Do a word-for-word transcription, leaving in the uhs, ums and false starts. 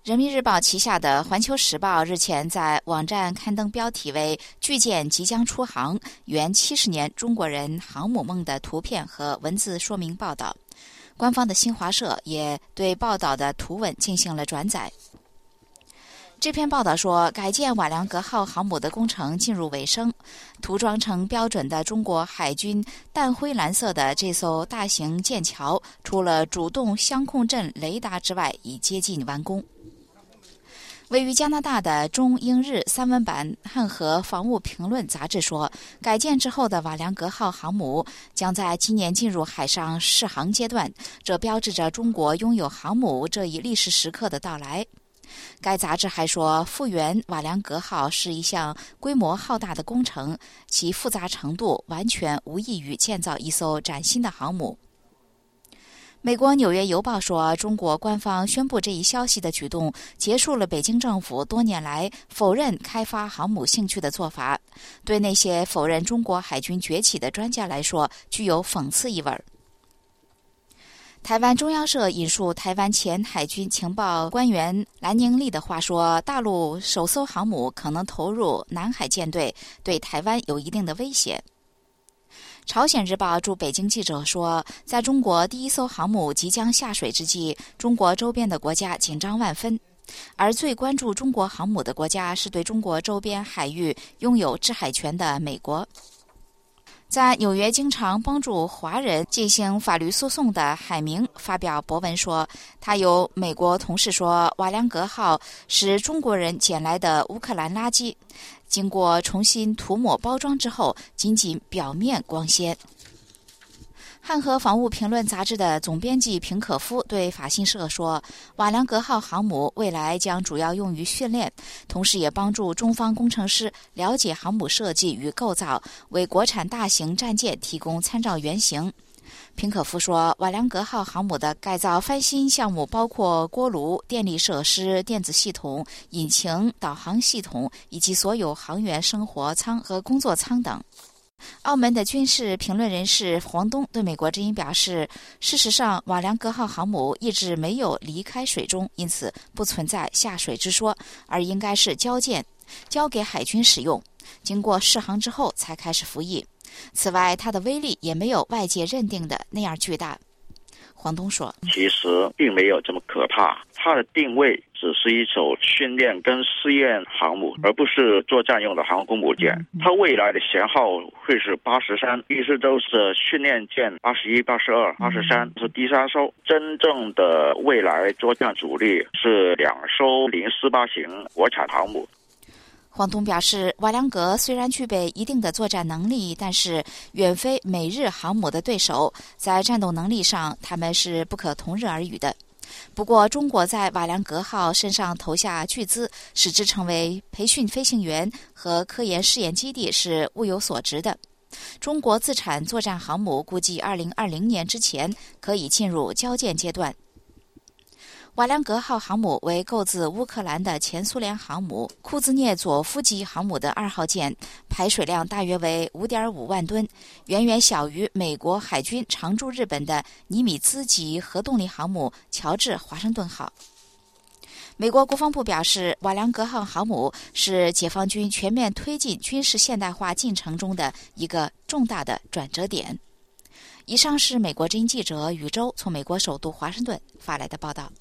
人民日报旗下的环球时报日前在网站刊登标题为巨舰即将出航，圆七十年中国人航母梦的图片和文字说明报道。官方的新华社也对报道的图文进行了转载。这篇报道说，改建瓦良格号航母的工程进入尾声，涂装成标准的中国海军淡灰蓝色的这艘大型舰桥，除了主动相控阵雷达之外，已接近完工。位于加拿大的中英日三文版汉和防务评论杂志说，改建之后的瓦良格号航母将在今年进入海上试航阶段，这标志着中国拥有航母这一历史时刻的到来。该杂志还说，复原瓦良格号是一项规模浩大的工程，其复杂程度完全无异于建造一艘崭新的航母。美国《纽约邮报》说，中国官方宣布这一消息的举动结束了北京政府多年来否认开发航母兴趣的做法，对那些否认中国海军崛起的专家来说具有讽刺意味。台湾中央社引述台湾前海军情报官员蓝宁丽的话说，大陆首艘航母可能投入南海舰队，对台湾有一定的威胁。朝鲜日报驻北京记者说，在中国第一艘航母即将下水之际，中国周边的国家紧张万分，而最关注中国航母的国家是对中国周边海域拥有制海权的美国。在纽约经常帮助华人进行法律诉讼的海明发表博文说，他有美国同事说，瓦良格号是中国人捡来的乌克兰垃圾，经过重新涂抹包装之后，仅仅表面光鲜。汉和防务评论杂志的总编辑平可夫对法新社说，瓦良格号航母未来将主要用于训练，同时也帮助中方工程师了解航母设计与构造，为国产大型战舰提供参照原型。平可夫说，瓦良格号航母的改造翻新项目包括锅炉、电力设施、电子系统、引擎、导航系统以及所有航员生活舱和工作舱等。澳门的军事评论人士黄东对美国之音表示，事实上瓦良格号航母一直没有离开水中，因此不存在下水之说，而应该是交舰交给海军使用，经过试航之后才开始服役。此外，它的威力也没有外界认定的那样巨大。黄东说， 其实并没有这么可怕，它的定位只是一艘训练跟试验航母，而不是作战用的航空母舰。它未来的舷号会是八十三，意思都是训练舰八十一、八十二、八十三是第三艘。真正的未来作战主力是两艘零四八型国产航母。 黄东表示，瓦良格虽然具备一定的作战能力，但是远非美日航母的对手，在战斗能力上他们是不可同日而语的。不过，中国在瓦良格号身上投下巨资，使之成为培训飞行员和科研试验基地是物有所值的。中国自产作战航母估计二零二零年之前可以进入交建阶段。瓦良格号航母为购自乌克兰的前苏联航母库兹涅佐夫级航母的二号舰，排水量大约为 五点五万吨，远远小于美国海军常驻日本的尼米兹级核动力航母乔治华盛顿号。美国国防部表示，瓦良格号航母是解放军全面推进军事现代化进程中的一个重大的转折点。以上是美国之音记者宇宙从美国首都华盛顿发来的报道。